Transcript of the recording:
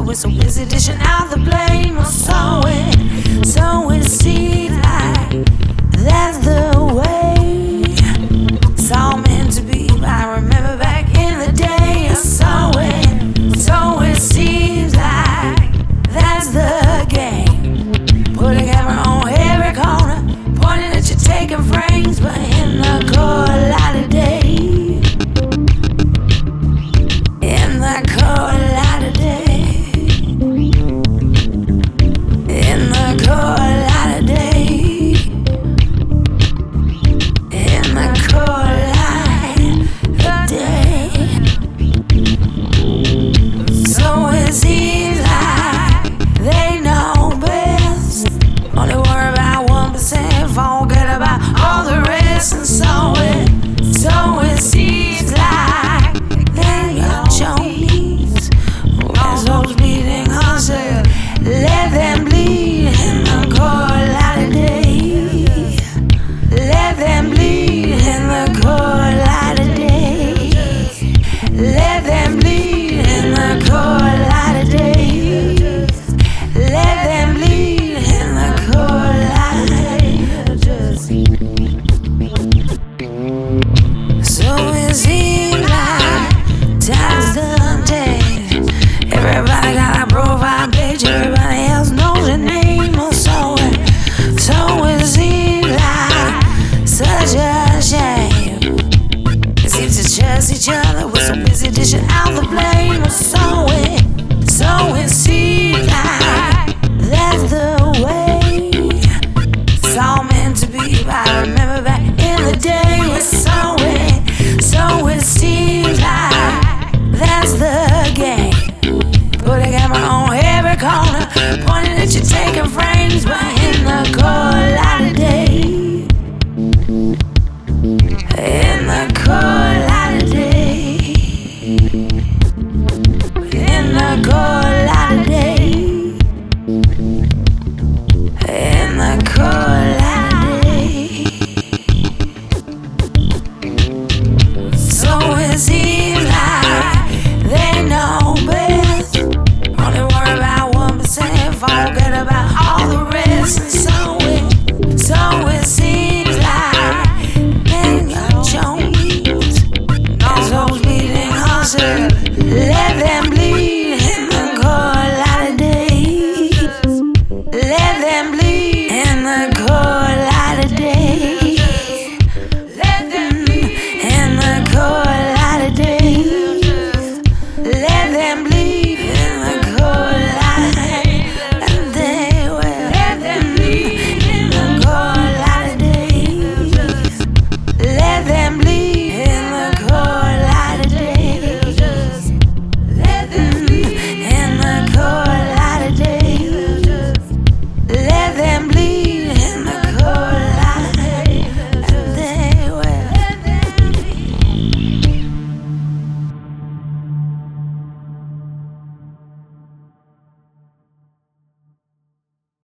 we're so busy dishing out the blame. So it seems like that's the way it's all meant to be. I remember back in the day. So it seems like that's the game. Put a camera on every corner, pointing at you, taking frames, but in the cold light of day. In the cold light of day. In the cold light of day. In the cold light of day. So it seems like they know best. Only worry about 1%, forget about all the rest. And so it seems like they got your knees. As those beating hearts, let them bleed in the cold light of day. Let them bleed in the cold light of day. Let them bleed in the cold light of day. Let them bleed in the cold light of day. So it seems like time's done changed. Everybody got a profile page, everybody else knows your name. So it seems like such a shame. It seems to trust each other, we're so busy dishing out the blame. So it seems like that's the way it's all meant to be. I remember back in the day. So it seems like that's the game. Put a camera on every corner, pointing at you, taking frames, but in the cold light of day.